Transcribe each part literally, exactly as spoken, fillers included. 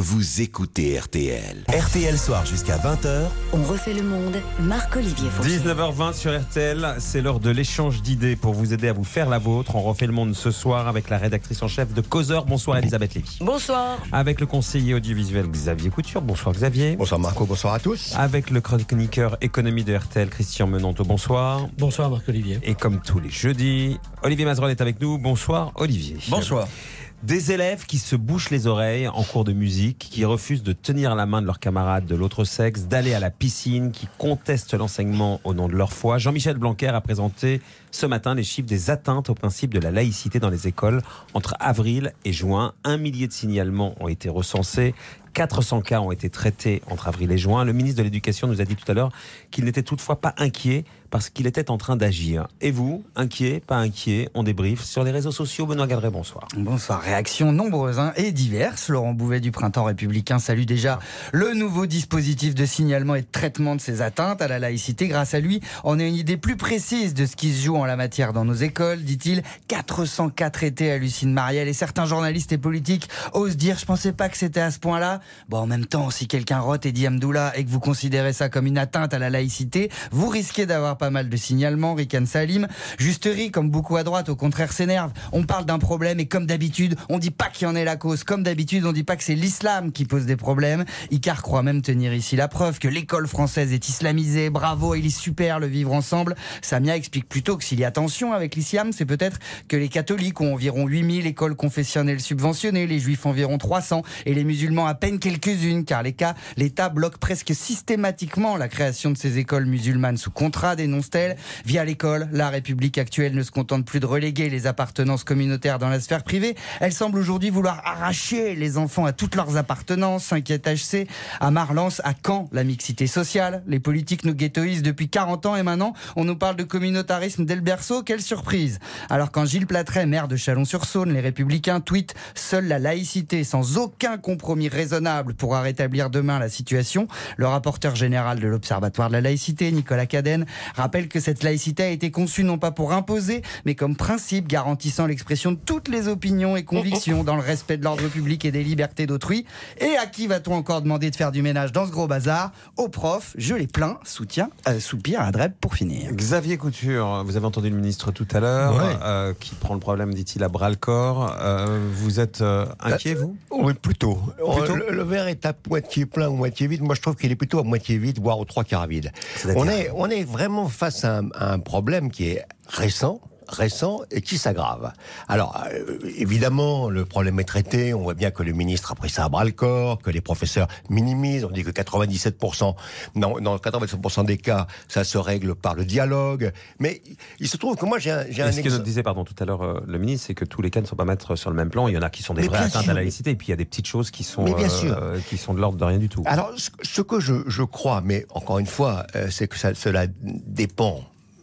vous écoutez R T L. R T L Soir jusqu'à vingt heures. On refait le monde, Marc-Olivier Fournier. dix-neuf heures vingt sur R T L, c'est l'heure de l'échange d'idées pour vous aider à vous faire la vôtre. On refait le monde ce soir avec la rédactrice en chef de Causeur. Bonsoir Elisabeth Lévy. Bonsoir. Avec le conseiller audiovisuel Xavier Couture. Bonsoir Xavier. Bonsoir Marco, bonsoir à tous. Avec le chroniqueur économie de R T L Christian Menonto. Bonsoir. Bonsoir Marc-Olivier. Et comme tous les jeudis, Olivier Mazerolle est avec nous. Bonsoir Olivier. Bonsoir. Des élèves qui se bouchent les oreilles en cours de musique, qui refusent de tenir la main de leurs camarades de l'autre sexe, d'aller à la piscine, qui contestent l'enseignement au nom de leur foi. Jean-Michel Blanquer a présenté ce matin les chiffres des atteintes au principe de la laïcité dans les écoles entre avril et juin. Un millier de signalements ont été recensés. quatre cents cas ont été traités entre avril et juin. Le ministre de l'Éducation nous a dit tout à l'heure qu'il n'était toutefois pas inquiet parce qu'il était en train d'agir. Et vous, inquiet, pas inquiet, on débriefe sur les réseaux sociaux. Benoît Gadret, bonsoir. Bonsoir. Réactions nombreuses hein, et diverses. Laurent Bouvet du Printemps Républicain salue déjà le nouveau dispositif de signalement et de traitement de ces atteintes à la laïcité. Grâce à lui, on a une idée plus précise de ce qui se joue en la matière dans nos écoles, dit-il. quatre cents cas traités, hallucine Marielle. Et certains journalistes et politiques osent dire « je pensais pas que c'était à ce point-là ». Bon, en même temps, si quelqu'un rote et dit Hamdoullah et que vous considérez ça comme une atteinte à la laïcité, vous risquez d'avoir pas mal de signalements. Ricane Salim, Justerie, comme beaucoup à droite, au contraire s'énerve. On parle d'un problème et comme d'habitude, on dit pas qu'il y en est la cause. Comme d'habitude, on dit pas que c'est l'islam qui pose des problèmes. Icar croit même tenir ici la preuve que l'école française est islamisée. Bravo, il est super le vivre ensemble. Samia explique plutôt que s'il y a tension avec l'islam, c'est peut-être que les catholiques ont environ huit mille écoles confessionnelles subventionnées, les juifs environ trois cents et les musulmans à peine quelques-unes, car les cas, l'État bloque presque systématiquement la création de ces écoles musulmanes sous contrat, dénonce-t-elle. Via l'école, la République actuelle ne se contente plus de reléguer les appartenances communautaires dans la sphère privée. Elle semble aujourd'hui vouloir arracher les enfants à toutes leurs appartenances, s'inquiète H C. À Marlens, à quand la mixité sociale? Les politiques nous ghettoisent depuis quarante ans et maintenant, on nous parle de communautarisme dès le berceau. Quelle surprise! Alors quand Gilles Platret, maire de Chalon-sur-Saône, les Républicains tweetent « Seule la laïcité, sans aucun compromis raisonnable, pourra rétablir demain la situation », le rapporteur général de l'Observatoire de la laïcité, Nicolas Cadenne, rappelle que cette laïcité a été conçue non pas pour imposer, mais comme principe garantissant l'expression de toutes les opinions et convictions dans le respect de l'ordre public et des libertés d'autrui. Et à qui va-t-on encore demander de faire du ménage dans ce gros bazar? Aux profs, je les plains, soutien, euh, soupir à Dreb pour finir. Xavier Couture, vous avez entendu le ministre tout à l'heure, ouais. euh, qui prend le problème, dit-il, à bras-le-corps. Euh, vous êtes euh, inquiet, vous? Oui, plutôt. plutôt le, le verre est à moitié plein ou moitié vide. Moi, je trouve qu'il est plutôt à moitié vide, voire aux trois quarts vide. On est, on est vraiment face à un, à un problème qui est récent. récent et qui s'aggrave. Alors, euh, évidemment, le problème est traité. On voit bien que le ministre a pris ça à bras-le-corps, que les professeurs minimisent. On dit que quatre-vingt-dix-sept pour cent, non, dans quatre-vingt-sept pour cent des cas, ça se règle par le dialogue. Mais il se trouve que moi, j'ai un, j'ai un ce ex... que disait, pardon, tout à l'heure euh, le ministre, c'est que tous les cas ne sont pas mettre sur le même plan. Il y en a qui sont des mais vraies atteintes sûr, à la laïcité, et puis il y a des petites choses qui sont, euh, qui sont de l'ordre de rien du tout. Alors, ce, ce que je, je crois, mais encore une fois, euh, c'est que ça, cela dépend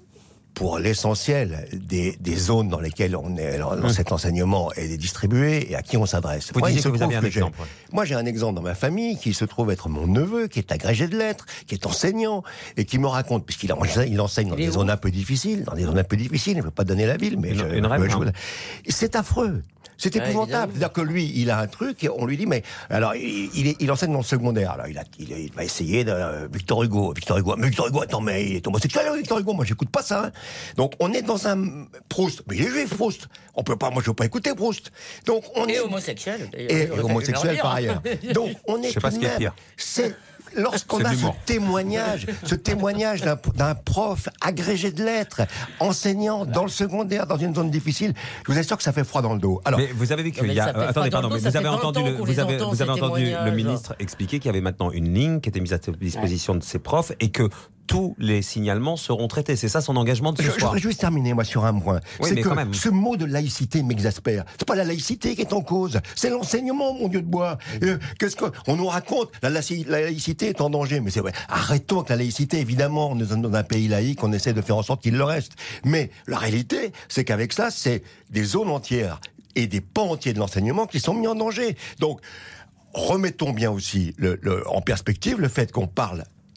pour l'essentiel des, des zones dans lesquelles on est, dans mmh. cet enseignement est distribué et à qui on s'adresse. Vous dites que vous avez un exemple. J'ai, moi, j'ai un exemple dans ma famille qui se trouve être mon neveu, qui est agrégé de lettres, qui est enseignant et qui me raconte, puisqu'il il enseigne dans des zones un peu difficiles, dans des zones un peu difficiles, il ne veut pas donner la ville, mais une, je, une rêve, je, hein. je, c'est affreux. C'est épouvantable. Ouais, c'est-à-dire que lui, il a un truc et on lui dit, mais alors, il, il, est, il enseigne dans le secondaire. Alors, il, a, il, il va essayer de euh, Victor Hugo, Victor Hugo, mais Victor Hugo, attends, mais il est homosexuel, Victor Hugo. Moi, j'écoute pas ça. Hein. Donc, on est dans un Proust. Mais il est juif, Proust. On peut pas, moi, je veux pas écouter Proust. Donc, on et est homosexuel. Et, et homosexuel par ailleurs. Donc, on est. Je sais pas ce qui est pire. C'est lorsqu'on a ce témoignage, ce témoignage d'un, d'un prof agrégé de lettres, enseignant dans le secondaire, dans une zone difficile, je vous assure que ça fait froid dans le dos. Alors, mais vous avez vu qu'il y a, attendez, pardon, mais vous avez entendu, le, vous avez, vous avez entendu le ministre expliquer qu'il y avait maintenant une ligne qui était mise à disposition de ses profs et que tous les signalements seront traités. C'est ça son engagement de ce je, soir. Je voudrais juste terminer, moi, sur un point. Oui, c'est mais que quand même. Ce mot de laïcité m'exaspère. C'est pas la laïcité qui est en cause. C'est l'enseignement, mon Dieu de bois. Euh, qu'est-ce qu'on nous raconte? La, la, la laïcité est en danger. Mais c'est vrai. Arrêtons avec la laïcité. Évidemment, nous sommes dans un pays laïque. On essaie de faire en sorte qu'il le reste. Mais la réalité, c'est qu'avec ça, c'est des zones entières et des pans entiers de l'enseignement qui sont mis en danger. Donc, remettons bien aussi le, le, en perspective le fait qu'on parle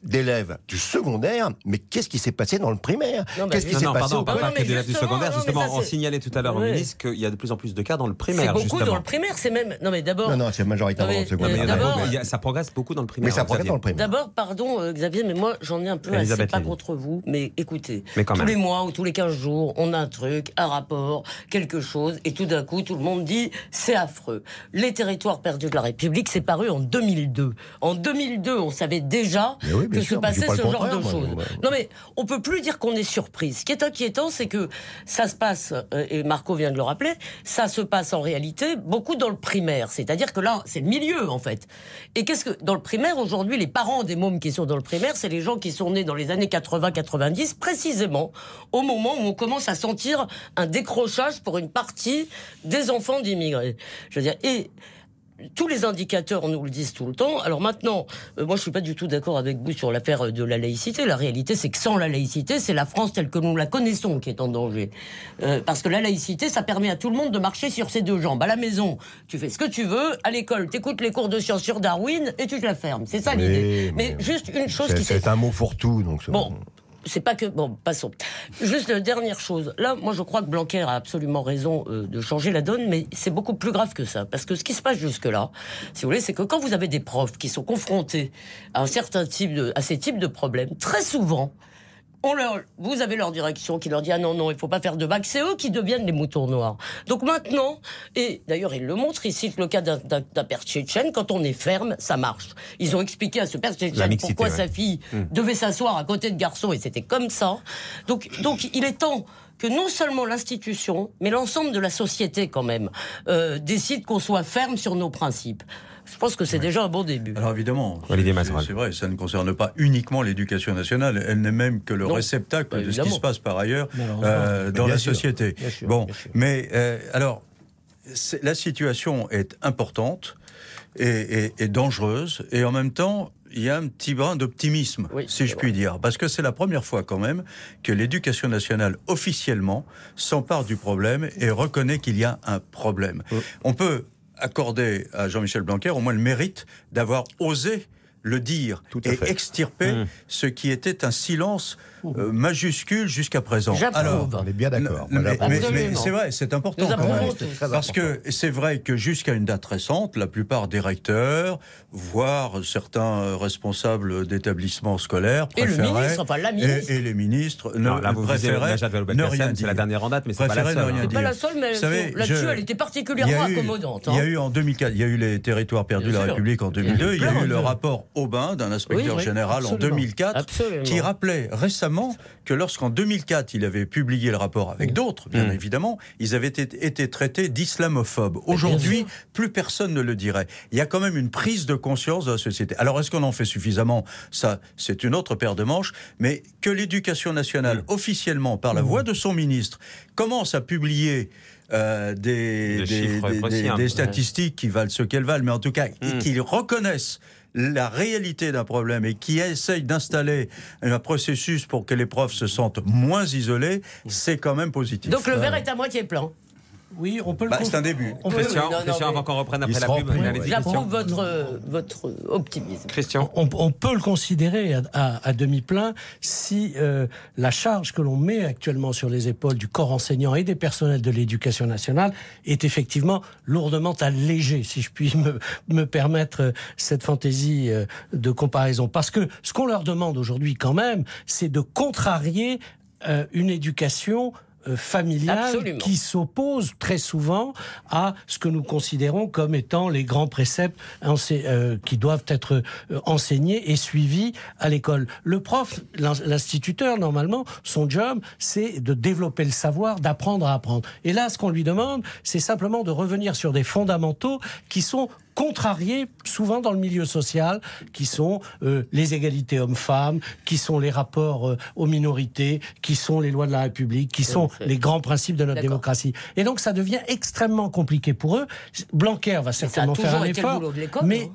d'élèves du secondaire, mais qu'est-ce qui s'est passé dans le primaire? Non, bah, Qu'est-ce qui Non, s'est non, passé pardon, au on parle pas primaire que d'élèves du justement, secondaire. non, mais Justement, ça, on c'est- signalait tout à l'heure au Ouais. ministre qu'il y a de plus en plus de cas dans le C'est primaire. beaucoup justement. dans le primaire, c'est même. Non mais d'abord. Non, non, c'est majoritairement Non, dans mais, le secondaire. euh, Mais d'abord- il y a- ça progresse beaucoup dans le primaire. Mais ça progresse Xavier. dans le primaire. D'abord, pardon euh, Xavier, mais moi j'en ai un peu Elisabeth assez pas Lévy. contre vous, mais écoutez, Mais quand tous même. les mois ou tous les quinze jours, on a un truc, un rapport, quelque chose, et tout d'un coup, tout le monde dit c'est affreux. Les territoires perdus de la République, c'est paru en deux mille deux. En deux mille deux, on savait déjà Mais oui, bien que sûr, se mais je dis passait pas ce le genre de contraire, moi, choses. ouais. Non mais on peut plus dire qu'on est surpris. Ce qui est inquiétant, c'est que ça se passe, euh, et Marco vient de le rappeler, ça se passe en réalité beaucoup dans le primaire. C'est-à-dire que là, c'est le milieu en fait. Et qu'est-ce que dans le primaire aujourd'hui, les parents des mômes qui sont dans le primaire, c'est les gens qui sont nés dans les années quatre-vingts quatre-vingt-dix, précisément au moment où on commence à sentir un décrochage pour une partie des enfants d'immigrés. Je veux dire, et tous les indicateurs nous le disent tout le temps. Alors maintenant, euh, moi je suis pas du tout d'accord avec vous sur l'affaire de la laïcité. La réalité, c'est que sans la laïcité, c'est la France telle que nous la connaissons qui est en danger. Euh, parce que la laïcité, ça permet à tout le monde de marcher sur ses deux jambes. À la maison, tu fais ce que tu veux. À l'école, t'écoutes les cours de sciences sur Darwin et tu te la fermes. C'est ça l'idée. Mais, mais juste une chose c'est, qui s'est... c'est un mot fourre-tout, donc. c'est- Bon. C'est pas que... Bon, passons. Juste la dernière chose. Là, moi, je crois que Blanquer a absolument raison euh, de changer la donne, mais c'est beaucoup plus grave que ça. Parce que ce qui se passe jusque-là, si vous voulez, c'est que quand vous avez des profs qui sont confrontés à un certain type de... à ces types de problèmes, très souvent... On leur, vous avez leur direction qui leur dit ah non non il faut pas faire de vagues, c'est eux qui deviennent les moutons noirs. Donc maintenant, et d'ailleurs ils le montrent, ils citent le cas d'un, d'un, d'un père tchétchène, quand on est ferme ça marche. Ils ont expliqué à ce père tchétchène pourquoi ouais. sa fille mmh. devait s'asseoir à côté de garçons et c'était comme ça. Donc donc il est temps que non seulement l'institution, mais l'ensemble de la société quand même euh, décide qu'on soit ferme sur nos principes. Je pense que c'est ouais. déjà un bon début. Alors évidemment, c'est, c'est vrai, ça ne concerne pas uniquement l'éducation nationale, elle n'est même que le non, réceptacle bah, de ce qui se passe par ailleurs euh, dans la sûr, société. Bien sûr, bon, bien sûr. mais euh, alors, la situation est importante et, et, et dangereuse, et en même temps, il y a un petit brin d'optimisme, oui, si je puis vrai. dire, parce que c'est la première fois quand même que l'éducation nationale, officiellement, s'empare du problème et reconnaît qu'il y a un problème. Oui. On peut accorder à Jean-Michel Blanquer au moins le mérite d'avoir osé le dire et fait. extirper mmh. ce qui était un silence euh, majuscule jusqu'à présent. Alors, on est bien d'accord. Mais, mais, mais, mais c'est vrai, c'est important quand même. Parce important. que c'est vrai que jusqu'à une date récente, la plupart des recteurs, voire certains responsables d'établissements scolaires, et préféraient... le ministre, enfin la ministre. Et, et les ministres non, ne, là, vous préféraient ne rien dire. C'est la dernière en date, mais c'est pas la seule. C'est pas la seule, mais savez, là-dessus, je... elle était particulièrement eu, accommodante. Il y a eu en deux mille quatre, il y a eu les territoires perdus de la République en deux mille deux, il y a eu le rapport Aubin d'un inspecteur oui, oui, général absolument. en deux mille quatre absolument. qui rappelait récemment que lorsqu'en deux mille quatre il avait publié le rapport avec d'autres, bien mmh. évidemment, ils avaient été, été traités d'islamophobes. Aujourd'hui, plus personne ne le dirait. Il y a quand même une prise de conscience de la société. Alors est-ce qu'on en fait suffisamment ? Ça, c'est une autre paire de manches, mais que l'éducation nationale, mmh. officiellement, par la mmh. voix de son ministre, commence à publier Euh, des, des, des, des, des statistiques qui valent ce qu'elles valent, mais en tout cas, mmh. qu'ils reconnaissent la réalité d'un problème et qui essayent d'installer un processus pour que les profs se sentent moins isolés, c'est quand même positif. Donc le verre est à moitié plein. Oui, on peut le bah, c'est un début. On peut Christian, non, non, Christian avant qu'on reprenne après la pub. Oui, j'approuve votre, votre optimisme. Christian. On, on peut le considérer à, à, à demi-plein si euh, la charge que l'on met actuellement sur les épaules du corps enseignant et des personnels de l'éducation nationale est effectivement lourdement allégée, si je puis me, me permettre cette fantaisie de comparaison. Parce que ce qu'on leur demande aujourd'hui quand même, c'est de contrarier euh, une éducation familiale Absolument. qui s'oppose très souvent à ce que nous considérons comme étant les grands préceptes ense- euh, qui doivent être euh, enseignés et suivis à l'école. Le prof, l'instituteur, normalement, son job, c'est de développer le savoir, d'apprendre à apprendre. Et là, ce qu'on lui demande, c'est simplement de revenir sur des fondamentaux qui sont contrariés souvent dans le milieu social, qui sont euh, les égalités hommes-femmes, qui sont les rapports euh, aux minorités, qui sont les lois de la République, qui sont oui, les grands principes de notre D'accord. démocratie. Et donc ça devient extrêmement compliqué pour eux. Blanquer va certainement faire un effort, mais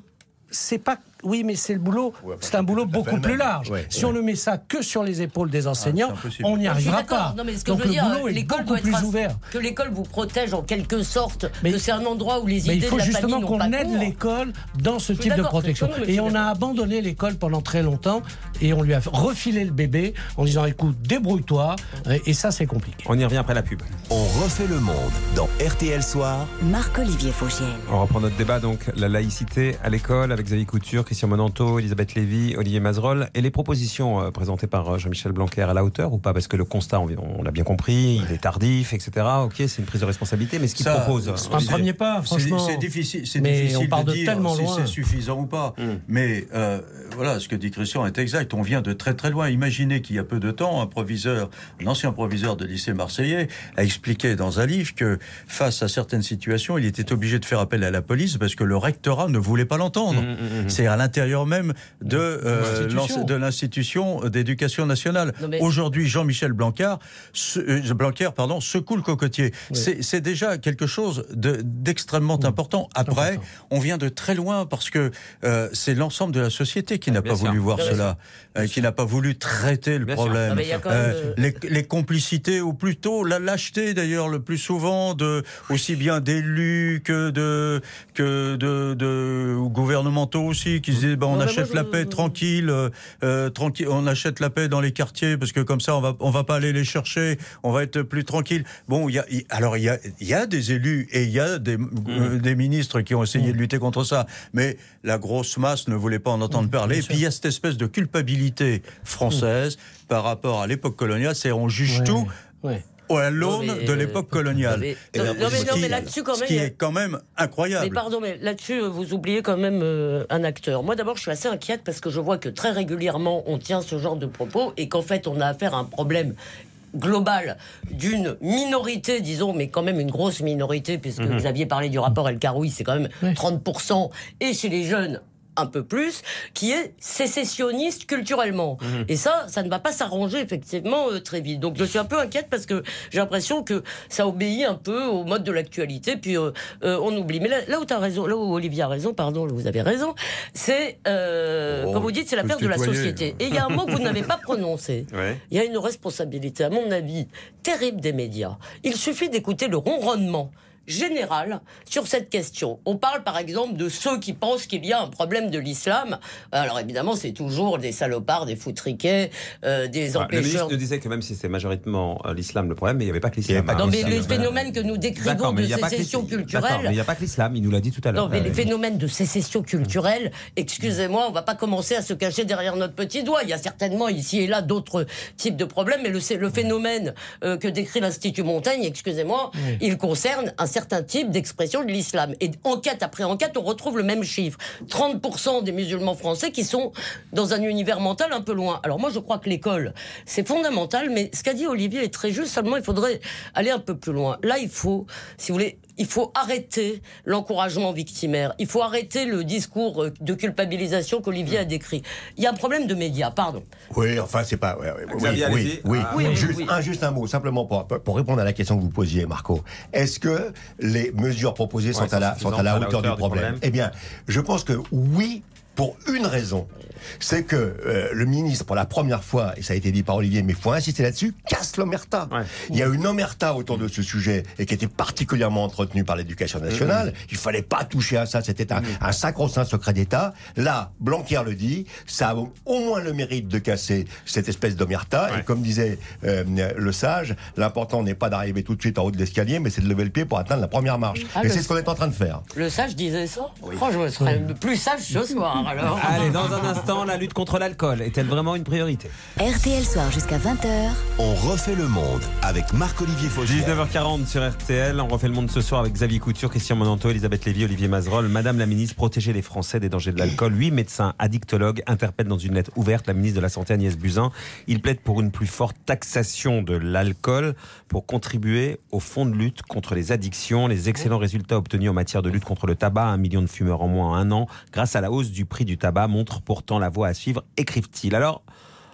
c'est pas. Oui, mais c'est le boulot. Ouais, c'est un boulot beaucoup plus large. Ouais, si ouais. on ne met ça que sur les épaules des enseignants, ah, on n'y arrivera pas. Non, mais ce que Donc je veux le dire, boulot est beaucoup plus à... ouvert. Que l'école vous protège en quelque sorte, mais, que c'est un endroit où les idées de la famille n'ont pas il faut justement qu'on aide l'école dans ce type de protection. Et on a abandonné l'école pendant très longtemps et on lui a refilé le bébé en disant écoute, débrouille-toi. Et ça, c'est compliqué. On y revient après la pub. On refait le monde dans R T L Soir. Marc-Olivier Faugiel. On reprend notre débat, donc la laïcité à l'école avec Xavier Couture, Christian Monanto, Elisabeth Lévy, Olivier Mazerolle, et les propositions euh, présentées par euh, Jean-Michel Blanquer à la hauteur ou pas? Parce que le constat, on, on l'a bien compris, il est tardif, et cetera. Ok, c'est une prise de responsabilité, mais ce qu'il Ça, propose... C'est un premier pas, franchement. C'est difficile, c'est mais difficile on part de, de dire tellement si loin. c'est suffisant ou pas. Mm. Mais euh, voilà, ce que dit Christian est exact. On vient de très très loin. Imaginez qu'il y a peu de temps, un proviseur, un ancien proviseur de lycée marseillais, a expliqué dans un livre que face à certaines situations, il était obligé de faire appel à la police parce que le rectorat ne voulait pas l'entendre. Mm, mm, mm. C'est à l'intérieur même de, euh, de l'institution d'éducation nationale. Mais... Aujourd'hui, Jean-Michel Blanquer, se, euh, Blanquer pardon, secoue le cocotier. Oui. C'est, c'est déjà quelque chose de, d'extrêmement oui. important. Après, important. on vient de très loin parce que euh, c'est l'ensemble de la société qui n'a bien pas sûr. voulu voir bien cela, euh, qui n'a pas voulu traiter le bien problème. Non, euh, les, les complicités, ou plutôt la lâcheté d'ailleurs, le plus souvent, de, aussi bien d'élus que de, que de, de gouvernementaux aussi, qui se disent bah, on non, achète moi, la paix je... tranquille, euh, tranquille, on achète la paix dans les quartiers parce que comme ça on va on va pas aller les chercher, on va être plus tranquille. Bon, il y a y, alors il y a il y a des élus et il y a des mmh. euh, des ministres qui ont essayé mmh. de lutter contre ça, mais la grosse masse ne voulait pas en entendre mmh, parler. Et puis il y a cette espèce de culpabilité française mmh. par rapport à l'époque coloniale, c'est on juge ouais. tout. Ouais. à l'aune non, de l'époque euh, coloniale. Mais, non, non, mais, non, mais là-dessus, quand même, ce qui est quand même incroyable. Mais pardon, mais là-dessus, vous oubliez quand même euh, un acteur. Moi, d'abord, je suis assez inquiète parce que je vois que très régulièrement, on tient ce genre de propos et qu'en fait, on a affaire à un problème global d'une minorité, disons, mais quand même une grosse minorité, puisque mmh. vous aviez parlé du rapport El Karoui, c'est quand même oui. trente pour cent, et chez les jeunes, un peu plus, qui est sécessionniste culturellement. Mmh. Et ça, ça ne va pas s'arranger effectivement euh, très vite. Donc je suis un peu inquiète parce que j'ai l'impression que ça obéit un peu au mode de l'actualité, puis euh, euh, on oublie. Mais là, là où tu as raison, là où Olivier a raison, pardon, vous avez raison, c'est, euh, oh, comme vous dites, c'est l'affaire de la société. Et il y a un mot que vous n'avez pas prononcé. Ouais. Il y a une responsabilité, à mon avis, terrible des médias. Il suffit d'écouter le ronronnement général sur cette question. On parle par exemple de ceux qui pensent qu'il y a un problème de l'islam. Alors évidemment, c'est toujours des salopards, des foutriquets, euh, des ah, empêcheurs. Le ministre nous disait que même si c'est majoritairement euh, l'islam le problème, mais il n'y avait pas que l'islam. Pas non, mais les phénomènes que nous décrivons de sécession culturelle... mais il n'y a pas que l'islam, il nous l'a dit tout à l'heure. Non, mais euh, les phénomènes de sécession culturelle, excusez-moi, on ne va pas commencer à se cacher derrière notre petit doigt. Il y a certainement ici et là d'autres types de problèmes, mais le, le phénomène euh, que décrit l'Institut Montaigne, excusez-moi, oui. il concerne un certain type d'expression de l'islam. Et enquête après enquête, on retrouve le même chiffre. trente pour cent des musulmans français qui sont dans un univers mental un peu loin. Alors moi, je crois que l'école, c'est fondamental, mais ce qu'a dit Olivier est très juste, seulement il faudrait aller un peu plus loin. Là, il faut, si vous voulez, il faut arrêter l'encouragement victimaire. Il faut arrêter le discours de culpabilisation qu'Olivier a décrit. Il y a un problème de médias, pardon. Oui, enfin, c'est pas... Ouais, ouais, oui, oui, oui, oui. Ah, oui, oui, juste, oui. Un, juste un mot, simplement pour, pour répondre à la question que vous posiez, Marco. Est-ce que les mesures proposées sont, ouais, à, la, sont à la hauteur, hauteur du, problème. du problème Eh bien, je pense que oui, pour une raison. C'est que euh, le ministre, pour la première fois, et ça a été dit par Olivier, mais il faut insister là-dessus, casse l'omerta. Ouais. Il y a une omerta autour de ce sujet et qui était particulièrement entretenue par l'éducation nationale. Mmh. Il fallait pas toucher à ça, c'était un, mmh. un sacro-saint secret d'État. Là, Blanquer le dit, ça a au moins le mérite de casser cette espèce d'omerta. Ouais. Et comme disait euh, le sage, l'important n'est pas d'arriver tout de suite en haut de l'escalier, mais c'est de lever le pied pour atteindre la première marche. Ah, et c'est ce qu'on est en train de faire. Le sage disait ça oui. Franchement, je serais oui. plus sage ce soir, alors. Allez, dans un instant, la lutte contre l'alcool est-elle vraiment une priorité? R T L Soir jusqu'à vingt heures. On refait le monde avec Marc-Olivier Faugiel. dix-neuf heures quarante sur R T L. On refait le monde ce soir avec Xavier Couture, Christian Monanto, Elisabeth Lévy, Olivier Mazerolle. Madame la ministre, protéger les Français des dangers de l'alcool. Huit médecins addictologues interpellent dans une lettre ouverte la ministre de la Santé Agnès Buzyn. Ils plaident pour une plus forte taxation de l'alcool pour contribuer au fonds de lutte contre les addictions. Les excellents résultats obtenus en matière de lutte contre le tabac, un million de fumeurs en moins en un an, grâce à la hausse du prix du tabac, montrent pourtant la voie à suivre, écrivent-ils. Alors,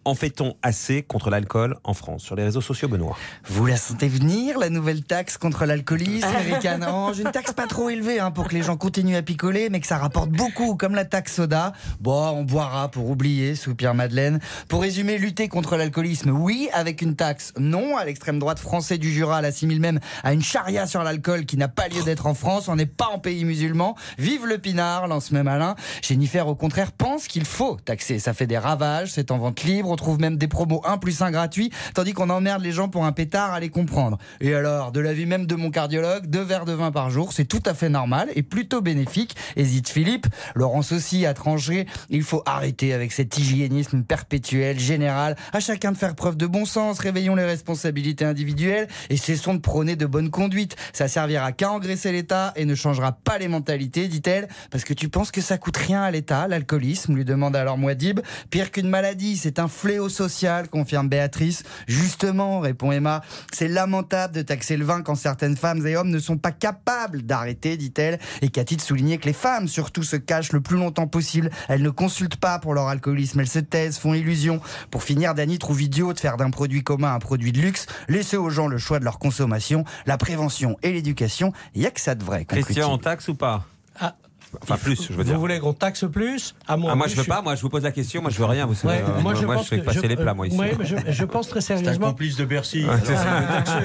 En fait-on assez contre l'alcool en France? Sur les réseaux sociaux, Benoît. Vous la sentez venir, la nouvelle taxe contre l'alcoolisme, Eric Ange? Une taxe pas trop élevée hein, pour que les gens continuent à picoler, mais que ça rapporte beaucoup, comme la taxe soda. Bon, on boira pour oublier, soupire Madeleine. Pour résumer, lutter contre l'alcoolisme, oui. Avec une taxe, non. À l'extrême droite français du Jura l'assimile même à une charia sur l'alcool qui n'a pas lieu d'être en France. On n'est pas en pays musulman. Vive le pinard, lance même Alain. Jennifer, au contraire, pense qu'il faut taxer. Ça fait des ravages, c'est en vente libre. On trouve même des promos un plus un gratuit, tandis qu'on emmerde les gens pour un pétard, à les comprendre. Et alors, de l'avis même de mon cardiologue, deux verres de vin par jour, c'est tout à fait normal et plutôt bénéfique. Hésite Philippe. Laurence aussi a tranché. Il faut arrêter avec cet hygiénisme perpétuel, général. À chacun de faire preuve de bon sens. Réveillons les responsabilités individuelles et cessons de prôner de bonne conduite. Ça servira qu'à engraisser l'État et ne changera pas les mentalités, dit-elle. Parce que tu penses que ça coûte rien à l'État, l'alcoolisme, lui demande alors Mouadib. Pire qu'une maladie, c'est un fléau social, confirme Béatrice. Justement, répond Emma, c'est lamentable de taxer le vin quand certaines femmes et hommes ne sont pas capables d'arrêter, dit-elle. Et qu'a-t-il souligné que les femmes, surtout, se cachent le plus longtemps possible. Elles ne consultent pas pour leur alcoolisme, elles se taisent, font illusion. Pour finir, Dany trouve idiot de faire d'un produit commun un produit de luxe. Laissez aux gens le choix de leur consommation. La prévention et l'éducation, il n'y a que ça de vrai. Christian, on taxe ou pas? Ah. Enfin, plus, je veux vous dire. Vous voulez qu'on taxe plus? À moi, ah, moi, je veux pas. Moi, je vous pose la question. Moi, je veux rien. Vous savez, ouais, euh, moi, je, moi, pense je fais que passer je, les plats, moi, ici. Oui, mais je, je pense très sérieusement. C'est un complice de Bercy. Ouais, c'est ça.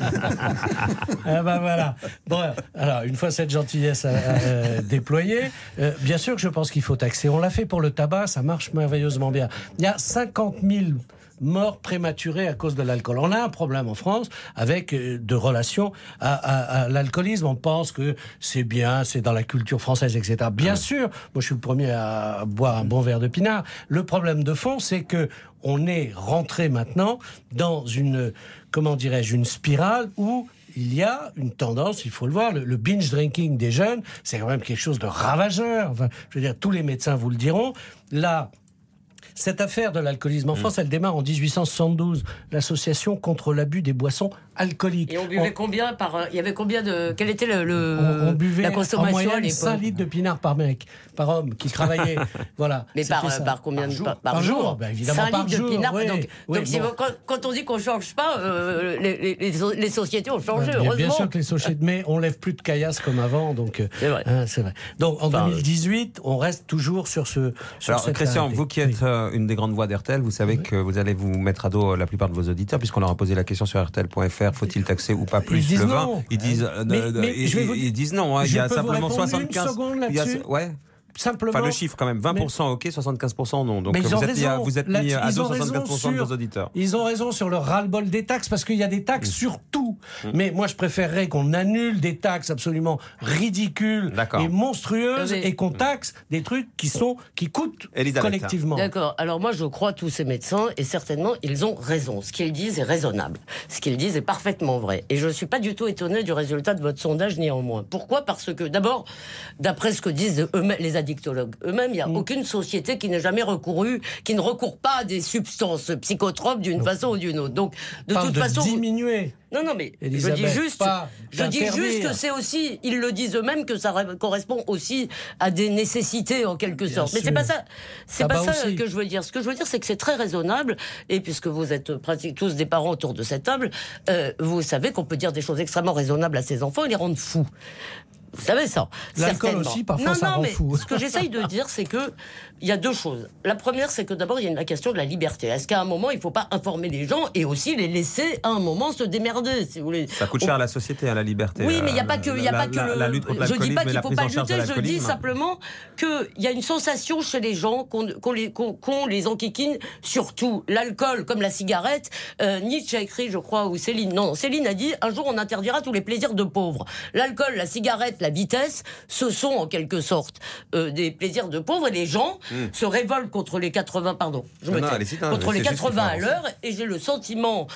Ah ben voilà. Bon, alors, une fois cette gentillesse euh, déployée, euh, bien sûr que je pense qu'il faut taxer. On l'a fait pour le tabac, ça marche merveilleusement bien. Il y a cinquante mille morts prématurées à cause de l'alcool. On a un problème en France avec euh, de relation à, à, à l'alcoolisme. On pense que c'est bien, c'est dans la culture française, et cetera. Bien ouais. sûr, moi je suis le premier à boire un bon verre de pinard. Le problème de fond, c'est que on est rentré maintenant dans une, comment dirais-je, une spirale où il y a une tendance, il faut le voir, le, le binge drinking des jeunes, c'est quand même quelque chose de ravageur. Enfin, je veux dire, tous les médecins vous le diront. Là, cette affaire de l'alcoolisme en mmh. France, elle démarre en dix-huit cent soixante-douze, l'association contre l'abus des boissons alcooliques. Et on buvait on... combien par... Il y avait combien de... Quel était le... le... On, on buvait la consommation en moyenne cinq litres de pinard par mec, par homme, qui travaillait. Voilà. Mais par, par combien de jour par, par, par jour, jour ben évidemment cinq par litres jour. De pinard, oui, donc, oui, donc bon. quand, quand on dit qu'on ne change pas, euh, les, les, les sociétés ont changé, bien, heureusement. Bien sûr que les sociétés... Mais on lève plus de caillasse comme avant, donc... C'est vrai. Hein, c'est vrai. Donc en enfin, deux mille dix-huit, on reste toujours sur ce... Sur alors, Christian, arrêté. Vous qui êtes oui. euh, une des grandes voix d'R T L, vous savez oui. que vous allez vous mettre à dos la plupart de vos auditeurs, puisqu'on leur a posé la question sur R T L point F R, faut-il taxer ou pas plus le vin? Ils disent non. Ils disent, euh, mais, mais ils, ils disent non. Hein, il y a simplement soixante-quinze. Il y a, ouais. Simplement. Enfin, le chiffre quand même, vingt pour cent mais, ok, soixante-quinze pour cent non. Donc mais vous, êtes raison, mis à, vous êtes mis à dos soixante-quinze pour cent de vos auditeurs. Ils ont raison sur le ras-le-bol des taxes, parce qu'il y a des taxes mmh. sur tout. Mmh. Mais moi, je préférerais qu'on annule des taxes absolument ridicules et monstrueuses et qu'on taxe des trucs qui sont qui coûtent Elisabeth, collectivement. D'accord. Alors moi, je crois tous ces médecins et certainement, ils ont raison. Ce qu'ils disent est raisonnable. Ce qu'ils disent est parfaitement vrai. Et je ne suis pas du tout étonné du résultat de votre sondage, néanmoins. Pourquoi? Parce que, d'abord, d'après ce que disent eux-mêmes, les addictologues eux-mêmes, il n'y a mmh. aucune société qui n'ait jamais recouru, qui ne recourt pas à des substances psychotropes d'une façon ou d'une autre. Donc, de Parle toute de façon. diminuer. Non, non, mais Elisabeth, je dis juste, je dis d'interdire. juste que c'est aussi, ils le disent eux-mêmes, que ça correspond aussi à des nécessités en quelque sorte. Bien Mais c'est pas ça, c'est ça pas ça aussi. que je veux dire. Ce que je veux dire, c'est que c'est très raisonnable. Et puisque vous êtes pratiquement tous des parents autour de cette table, euh, vous savez qu'on peut dire des choses extrêmement raisonnables à ses enfants et les rendre fous. Vous savez ça. L'alcool aussi, parfois, non, ça non, rend mais fou. Ce que j'essaye de dire, c'est que il y a deux choses. La première, c'est que d'abord, il y a la question de la liberté. Est-ce qu'à un moment, il ne faut pas informer les gens et aussi les laisser à un moment se démerder, si vous voulez. Ça coûte cher à la société, à la liberté. Oui, mais il n'y a pas que, il y a la, pas que la, le. La lutte contre je dis pas qu'il ne faut pas lutter. Je dis simplement qu'il y a une sensation chez les gens qu'on, qu'on les, qu'on, qu'on les enquiquine. Surtout l'alcool, comme la cigarette. Euh, Nietzsche a écrit, je crois, ou Céline. Non, Céline a dit un jour on interdira tous les plaisirs de pauvres. L'alcool, la cigarette, la vitesse. Ce sont en quelque sorte euh, des plaisirs de pauvres et les gens mmh. se révoltent contre les quatre-vingts, pardon, je non, me non, tais, allez, non, contre les quatre-vingts à juste l'heure et j'ai le sentiment que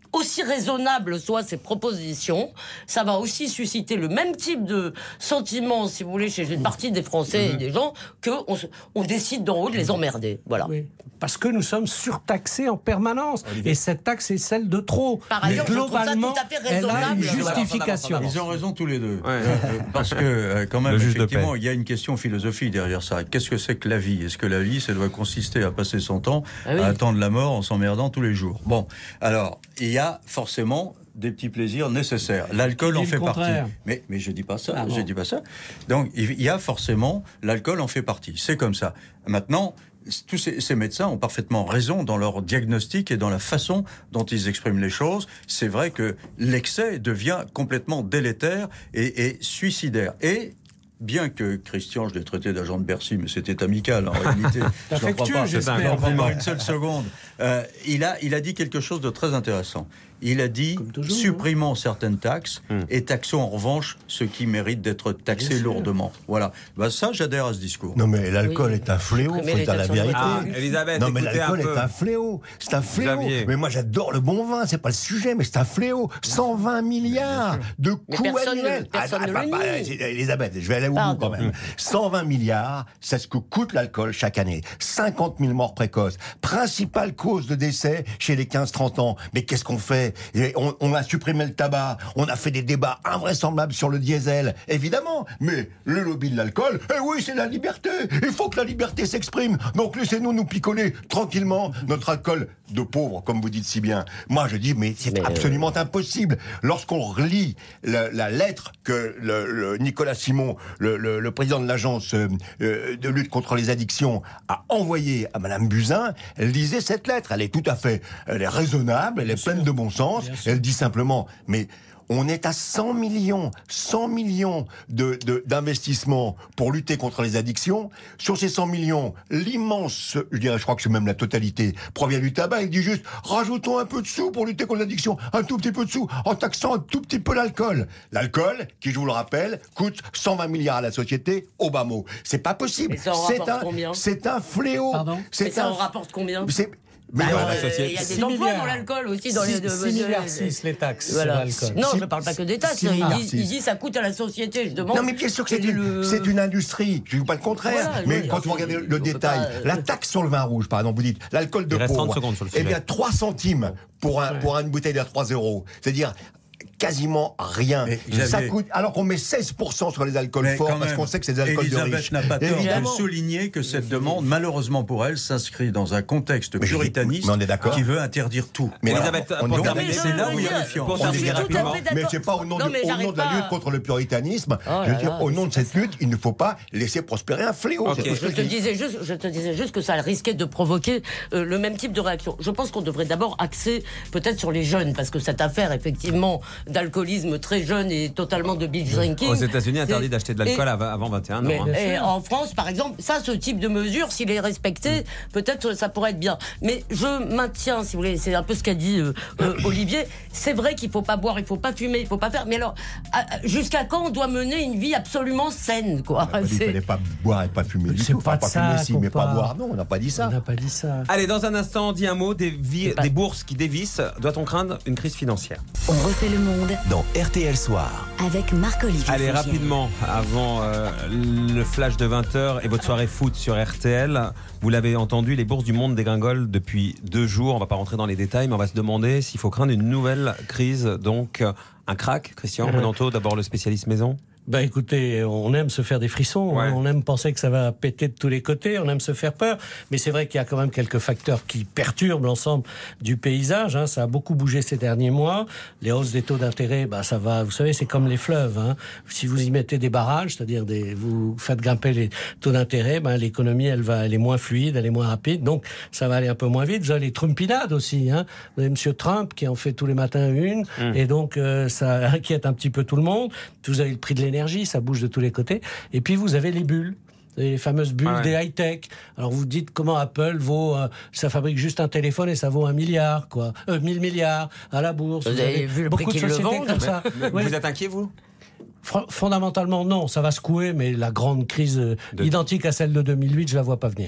aussi raisonnables soient ces propositions, ça va aussi susciter le même type de sentiment, si vous voulez, chez une partie des Français mmh. et des gens, qu'on on décide d'en haut de les emmerder. Voilà. Oui. Parce que nous sommes surtaxés en permanence. Olivier. Et cette taxe est celle de trop. Par ailleurs, mais globalement, je trouve ça tout à fait raisonnable. Elle a une justification. Ils ont raison tous les deux. Ouais. Euh, parce que, euh, quand même, effectivement, il y a une question philosophique derrière ça. Qu'est-ce que c'est que la vie ? Est-ce que la vie, ça doit consister à passer son temps ah oui. à attendre la mort en s'emmerdant tous les jours ? Bon, alors, il y a forcément des petits plaisirs nécessaires. L'alcool en fait partie. Mais, mais je dis pas ça. Ah bon. Je dis pas ça. Donc, il y a forcément, l'alcool en fait partie. C'est comme ça. Maintenant, tous ces, ces médecins ont parfaitement raison dans leur diagnostic et dans la façon dont ils expriment les choses. C'est vrai que l'excès devient complètement délétère et, et suicidaire. Et bien que Christian, je l'ai traité d'agent de Bercy, mais c'était amical en réalité. Je n'en crois pas, je n'en prends pas une seule seconde. Euh, il a, il a dit quelque chose de très intéressant. Il a dit, toujours, supprimons hein. certaines taxes hum. et taxons en revanche ceux qui méritent d'être taxés lourdement. Voilà. Ben ça, j'adhère à ce discours. Non, mais l'alcool oui. est un fléau, faut dire la vérité. Ah, Elisabeth, non, mais l'alcool un est un fléau. C'est un fléau. Xavier. Mais moi, j'adore le bon vin, c'est pas le sujet, mais c'est un fléau. cent vingt milliards de coûts annuels. Ah, ah, bah, bah, Elisabeth, je vais aller au bout quand même. cent vingt milliards, c'est ce que coûte l'alcool chaque année. cinquante mille morts précoces. Principale cause de décès chez les quinze trente ans. Mais qu'est-ce qu'on fait ? On, on a supprimé le tabac, on a fait des débats invraisemblables sur le diesel, évidemment, mais le lobby de l'alcool, eh oui, c'est la liberté, il faut que la liberté s'exprime, donc laissez-nous nous picoler tranquillement notre alcool de pauvre, comme vous dites si bien. Moi je dis, mais c'est mais absolument euh... impossible. Lorsqu'on relit la, la lettre que le, le Nicolas Simon, le, le, le président de l'agence euh, de lutte contre les addictions, a envoyée à Madame Buzyn, elle lisait cette lettre, elle est tout à fait, elle est raisonnable, elle bien est sûr. pleine de bon sens. Elle dit simplement, mais on est à cent millions, cent millions de, de, d'investissements pour lutter contre les addictions. Sur ces cent millions, l'immense, je dirais, je crois que c'est même la totalité, provient du tabac. Il dit juste, rajoutons un peu de sous pour lutter contre l'addiction, un tout petit peu de sous, en taxant un tout petit peu l'alcool. L'alcool, qui, je vous le rappelle, coûte cent vingt milliards à la société, au bas mot. C'est pas possible. Et ça en c'est rapporte un, combien ? C'est un fléau. Pardon ? C'est Et ça un, en rapporte combien ? c'est, Bah, euh, il y a des emplois dans l'alcool aussi. Dans six, les six milliards six les taxes voilà. sur l'alcool. Non, je ne parle pas que des taxes. Il dit, il dit ça coûte à la société. Je demande. Non, mais bien sûr que c'est, le... une, c'est une industrie. Je ne dis pas le contraire. Voilà, mais oui, quand vous regardez le détail, pas, euh... la taxe sur le vin rouge, par exemple, vous dites l'alcool de pauvre, eh bien trois centimes pour, un, pour une bouteille de trois euros. C'est-à-dire quasiment rien. Ça coûte, alors qu'on met seize pour cent sur les alcools mais forts parce qu'on sait que c'est des alcools Elisabeth de riches. n'a pas tort de souligner que cette demande, malheureusement pour elle, s'inscrit dans un contexte mais puritaniste qui veut interdire tout. Mais voilà. Elisabeth, on donc, terminer, c'est là où il y a méfiance. On est rapidement, mais c'est pas au nom, non, de, au nom de la lutte contre le puritanisme. Oh je veux dire, au nom de cette lutte, il ne faut pas laisser prospérer un fléau. Okay. Je, te disais juste, je te disais juste que ça risquait de provoquer euh, le même type de réaction. Je pense qu'on devrait d'abord axer peut-être sur les jeunes, parce que cette affaire, effectivement, d'alcoolisme très jeune et totalement de binge drinking. Aux États-Unis, interdit d'acheter de l'alcool et, avant vingt et un ans. Mais, hein. Et en France, par exemple, ça, ce type de mesure, s'il est respecté, mmh. peut-être ça pourrait être bien. Mais je maintiens, si vous voulez, c'est un peu ce qu'a dit euh, euh, Olivier. C'est vrai qu'il faut pas boire, il faut pas fumer, il faut pas faire. Mais alors, jusqu'à quand on doit mener une vie absolument saine, quoi ? On n'a pas dit qu'il fallait pas boire et pas fumer. C'est pas, pas ça, fumer, si, mais pas boire. Non, on n'a pas dit ça. On n'a pas dit ça. Allez, dans un instant, dis un mot des, vi- pas... des bourses qui dévissent. Doit-on craindre une crise financière ? On refait le monde dans R T L Soir. Avec Marc-Olivier. Allez, Fogiel. rapidement, avant euh, le flash de vingt heures et votre soirée foot sur R T L, vous l'avez entendu, les bourses du monde dégringolent depuis deux jours. On ne va pas rentrer dans les détails, mais on va se demander s'il faut craindre une nouvelle crise. Donc, un crack. Christian Renanto, d'abord le spécialiste maison. Ben écoutez, on aime se faire des frissons, ouais. hein, on aime penser que ça va péter de tous les côtés, on aime se faire peur, mais c'est vrai qu'il y a quand même quelques facteurs qui perturbent l'ensemble du paysage. Hein. Ça a beaucoup bougé ces derniers mois. Les hausses des taux d'intérêt, ben ça va. Vous savez, c'est comme les fleuves. Hein. Si vous y mettez des barrages, c'est-à-dire des, vous faites grimper les taux d'intérêt, ben l'économie, elle va, elle est moins fluide, elle est moins rapide, donc ça va aller un peu moins vite. Vous avez les Trumpinades aussi. Hein. Vous avez Monsieur Trump qui en fait tous les matins une, mmh. et donc euh, ça inquiète un petit peu tout le monde. Vous avez le prix de l'énergie. Ça bouge de tous les côtés. Et puis vous avez les bulles. Les fameuses bulles ah ouais. des high-tech. Alors vous dites comment Apple vaut, euh, ça fabrique juste un téléphone et ça vaut un milliard, quoi. Euh, mille milliards à la bourse. Vous, vous avez, avez vu le beaucoup prix de qu'ils sociétés le vendent comme ça. Mais, mais, vous êtes inquiet, vous ? Fondamentalement, non. Ça va secouer, mais la grande crise de... identique à celle de deux mille huit, je la vois pas venir.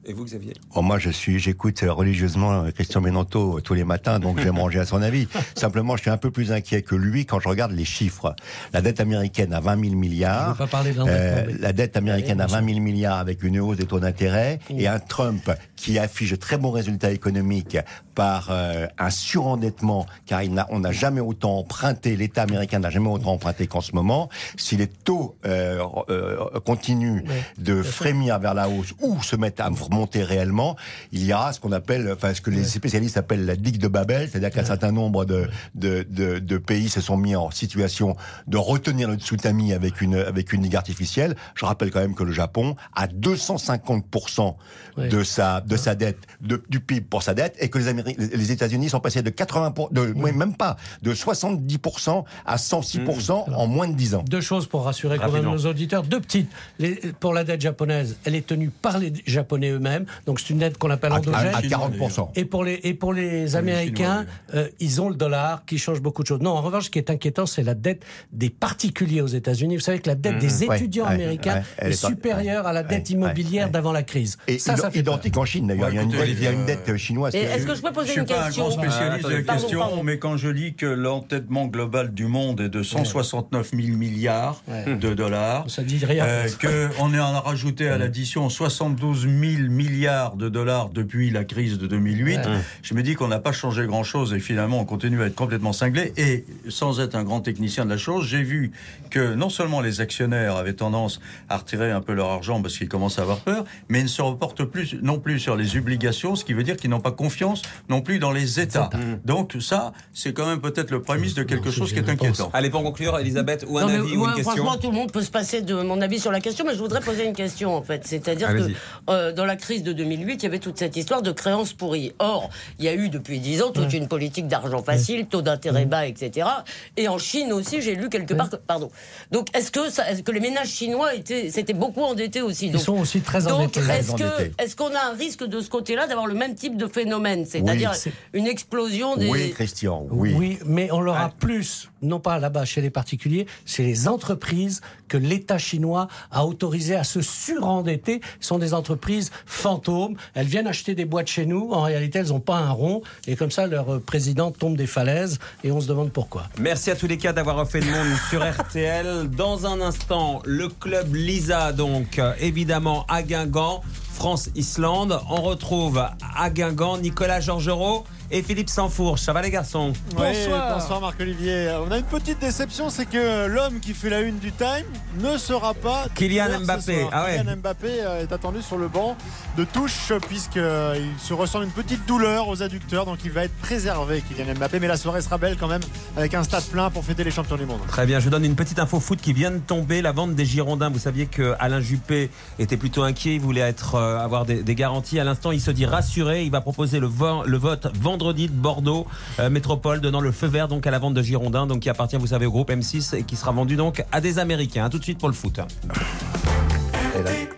Et vous, Xavier? Oh, moi, je suis, j'écoute religieusement Christian Menanto tous les matins, donc je vais manger à son avis. Simplement, je suis un peu plus inquiet que lui quand je regarde les chiffres. La dette américaine à vingt mille milliards. Je veux pas parler de euh, la dette américaine à vingt mille milliards avec une hausse des taux d'intérêt mmh. et un Trump qui affiche de très bons résultats économiques par euh, un surendettement, car il n'a, on n'a jamais autant emprunté, l'État américain n'a jamais autant emprunté qu'en ce moment. Si les taux euh, euh, continuent oui, de frémir vers la hausse ou se mettent à monter réellement, il y aura ce qu'on appelle, enfin ce que les oui. spécialistes appellent la digue de Babel, c'est-à-dire qu'un oui. certain nombre de, de, de, de pays se sont mis en situation de retenir le tsunami avec une, avec une digue artificielle. Je rappelle quand même que le Japon a deux cent cinquante pour cent oui. de sa, de sa dette, de, du P I B pour sa dette, et que les, Améri- les États-Unis sont passés de quatre-vingts pour cent, de, oui. même pas, de soixante-dix pour cent à cent six pour cent mmh. en moins de dix ans. Deux choses pour rassurer quand même nos auditeurs. Deux petites. Les, pour la dette japonaise, elle est tenue par les Japonais eux-mêmes, donc c'est une dette qu'on appelle endogène. À quarante pour cent. Et pour les, et pour les Américains, euh, ils ont le dollar qui change beaucoup de choses. Non, en revanche, ce qui est inquiétant, c'est la dette des particuliers aux États-Unis. Vous savez que la dette mmh. des étudiants ouais, américains ouais, ouais, est, est supérieure ouais, à la dette ouais, immobilière ouais, d'avant la crise. Et ça, ça fait identique peur. En Chine, d'ailleurs. Ouais, il, y a une dette, il y a une dette chinoise. Et est-ce que je peux poser une question? Je ne suis pas un grand spécialiste de la question, pardon, pardon. mais quand je lis que l'endettement global du monde est de cent soixante-neuf mille milliards ouais. de dollars, ça dit rien. Euh, qu'on en a rajouté à l'addition soixante-douze mille milliards de dollars depuis la crise de deux mille huit, ouais. je me dis qu'on n'a pas changé grand-chose et finalement on continue à être complètement cinglé. Et sans être un grand technicien de la chose, j'ai vu que non seulement les actionnaires avaient tendance à retirer un peu leur argent parce qu'ils commencent à avoir peur, mais ils ne se reportent plus non plus sur les obligations, ce qui veut dire qu'ils n'ont pas confiance non plus dans les États. Donc ça, c'est quand même peut-être le prémisse de quelque chose qui est inquiétant. Allez, pour conclure, Elisabeth, ou un non, avis ou ouais, une question. Franchement, tout le monde peut se passer de mon avis sur la question, mais je voudrais poser une question en fait. C'est-à-dire Allez-y. que euh, dans la crise de deux mille huit, il y avait toute cette histoire de créances pourries. Or, il y a eu depuis dix ans toute ouais. une politique d'argent facile, taux d'intérêt bas, et cetera. Et en Chine aussi, j'ai lu quelque part. Que, pardon. Donc, est-ce que, ça, est-ce que les ménages chinois étaient, s'étaient beaucoup endettés aussi? Donc, ils sont aussi très endettés. Donc, est-ce, que, est-ce qu'on a un risque de ce côté-là d'avoir le même type de phénomène, c'est-à-dire oui, c'est... une explosion des... Oui, Christian, oui. Oui, mais on l'aura ah. plus, non pas là-bas chez les particuliers, chez les entreprises que l'État chinois a autorisé à se surendetter. Ce sont des entreprises fantômes. Elles viennent acheter des boîtes chez nous. En réalité, elles n'ont pas un rond. Et comme ça, leur président tombe des falaises. Et on se demande pourquoi. Merci à tous les cas d'avoir refait le monde sur R T L. Dans un instant, le club Lisa, donc, évidemment, à Guingamp. France-Islande. On retrouve à Guingamp Nicolas Georgerot et Philippe Sansfourche. Ça va les garçons? Oui, bonsoir. Bonsoir Marc-Olivier. On a une petite déception, c'est que l'homme qui fait la une du Time ne sera pas Kylian Mbappé. Ah ouais. Kylian Mbappé est attendu sur le banc de touche puisqu'il se ressent une petite douleur aux adducteurs, donc il va être préservé Kylian Mbappé, mais la soirée sera belle quand même avec un stade plein pour fêter les champions du monde. Très bien, je vous donne une petite info foot qui vient de tomber, la vente des Girondins. Vous saviez que Alain Juppé était plutôt inquiet, il voulait être, euh, avoir des, des garanties. À l'instant, il se dit rassuré, il va proposer le, vo- le vote vendredi de Bordeaux euh, Métropole, donnant le feu vert donc à la vente de Girondins, donc qui appartient, vous savez, au groupe M six et qui sera vendu donc à des Américains. À tout de suite pour le foot. Et là...